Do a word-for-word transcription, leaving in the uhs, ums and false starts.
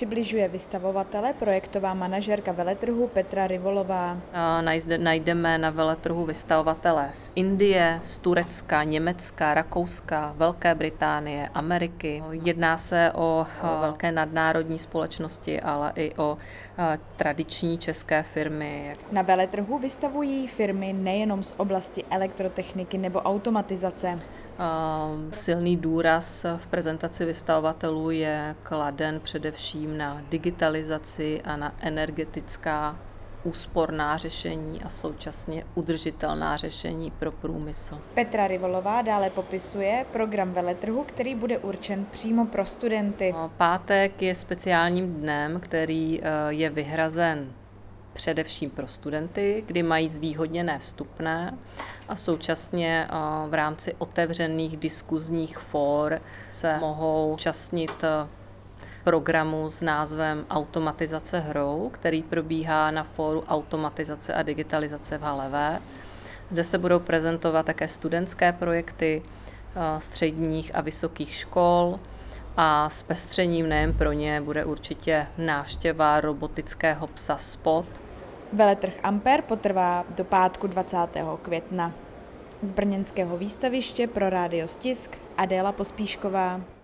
přibližuje vystavovatele projektová manažerka veletrhu Petra Rivolová. Najdeme na veletrhu vystavovatele z Indie, z Turecka, Německa, Rakouska, Velké Británie, Ameriky. Jedná se o velké nadnárodní společnosti, ale i o tradiční české firmy. Na veletrhu vystavují firmy nejenom z oblasti elektrotechniky nebo automatizace. Silný důraz v prezentaci vystavovatelů je kladen především na digitalizaci a na energetická úsporná řešení a současně udržitelná řešení pro průmysl. Petra Rivolová dále popisuje program veletrhu, který bude určen přímo pro studenty. Pátek je speciálním dnem, který je vyhrazen především pro studenty, kdy mají zvýhodněné vstupné a současně v rámci otevřených diskuzních fór se mohou účastnit programu s názvem Automatizace hrou, který probíhá na fóru Automatizace a digitalizace v Halevé. Zde se budou prezentovat také studentské projekty středních a vysokých škol a zpestřením nejen pro ně bude určitě návštěva robotického psa Spot. Veletrh Ampér potrvá do pátku dvacátého května. Z brněnského výstaviště pro Rádio Stisk Adéla Pospíšková.